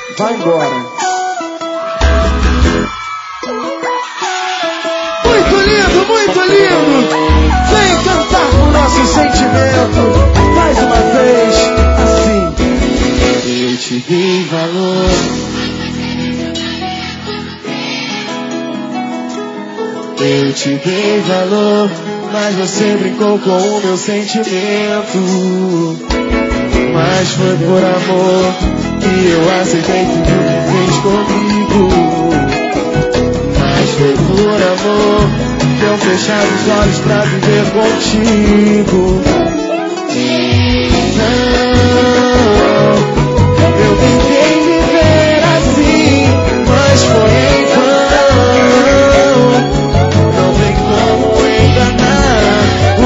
vai embora. Muito lindo, muito lindo. Vem cantar com o nosso sentimento. Mais uma vez, assim. Eu te dei valor. Eu te dei valor, mas você brincou com o meu sentimento. Mas foi por amor que eu aceitei tudo que fez comigo. Mas foi por amor que eu fechava os olhos pra viver contigo. Não, eu tentei viver assim, mas foi em vão. Não tem como enganar o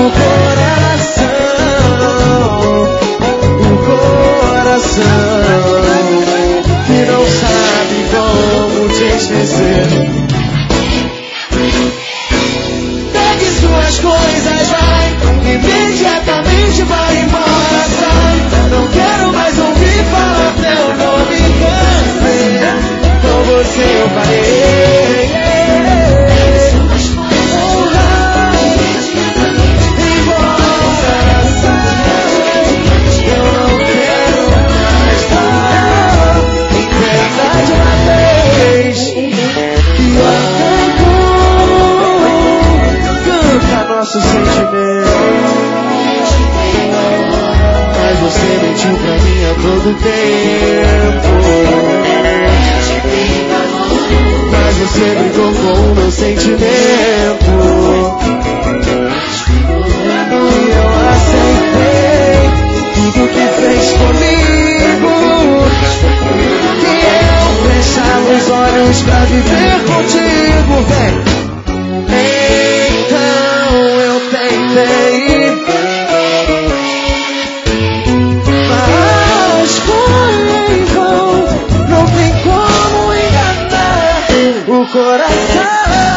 coração que não sabe como te esquecer. Pegue suas coisas, vai, imediatamente vai embora, sai. Não quero mais ouvir falar teu nome, cansei. Com você eu parei. Nosso sentimento, mas você mentiu pra mim há todo tempo. Mas você brigou com o meu sentimento e eu aceitei tudo que fez comigo. Que eu fechava os olhos pra viver contigo, vem. Mas foi em vão, não tem como enganar o coração.